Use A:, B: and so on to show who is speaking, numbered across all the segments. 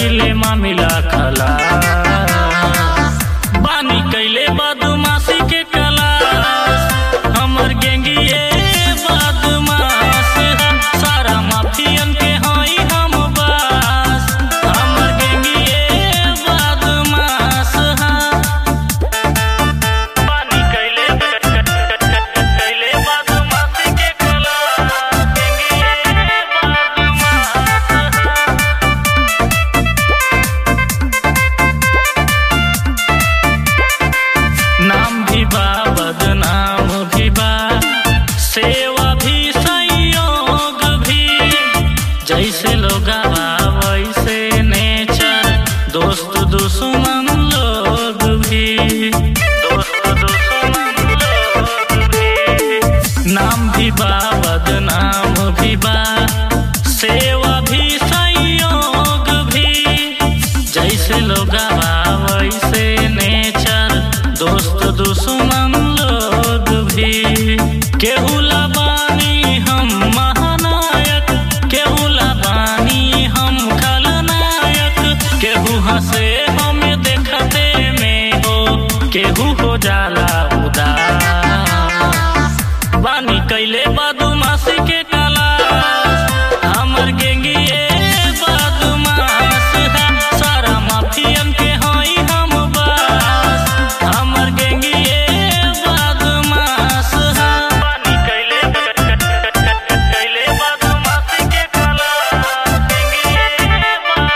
A: कइले मामिला खला बानी कइले बदमाशी के क्लास हमर गेंगिए बदमाश सारा माफियन के हई हम बास हमर गेंगिए बदमाश बानी कइले बदमाशी के क्लास गेंगिए नाम भी बा बदनाम भी बा सेवा भी संयोग भी जैसे लोग वैसे नेचर दोस्त दुश्मन लोग भी नाम भी बा बदनाम भी बा सेवा भी संयोग भी जैसे लोग वैसे नेचर दोस्त दुश्मन लोग भी केहू लाबानी हम महानायक केहू लाबानी हम खलनायक केहू हंसे हमें देखते में हो केहू हो जाला उदास बानी कइले बदमाशी के क्लास हमर गेंगिए बदमाश सारा माफियन के हई हम बास हमर गेंगिए बदमाश बानी कइले बदमाशी के क्लास गेंगिए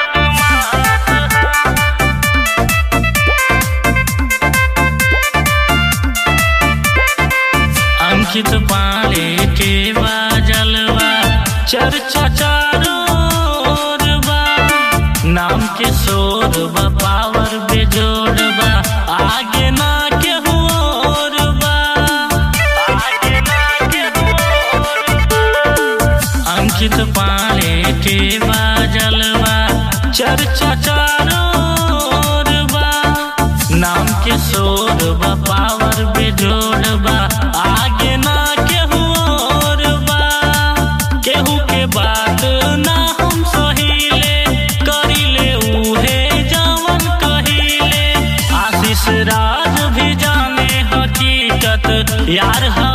A: अंकित पाले के बाजलवा चर्चा चारों ओर बा नाम के शोर बा पावर बेजोड़ बा आगे ना केहू और बा अंकित पाले के बाजलवा चर्चा चारों ओर बा नाम के शोर बा पावर बेजोड़ बा आगे ना केहू और बा केहू के बात ना हम सहीले करिले उहे जवन कहिले आशीष राज भी जाने हकीकत यार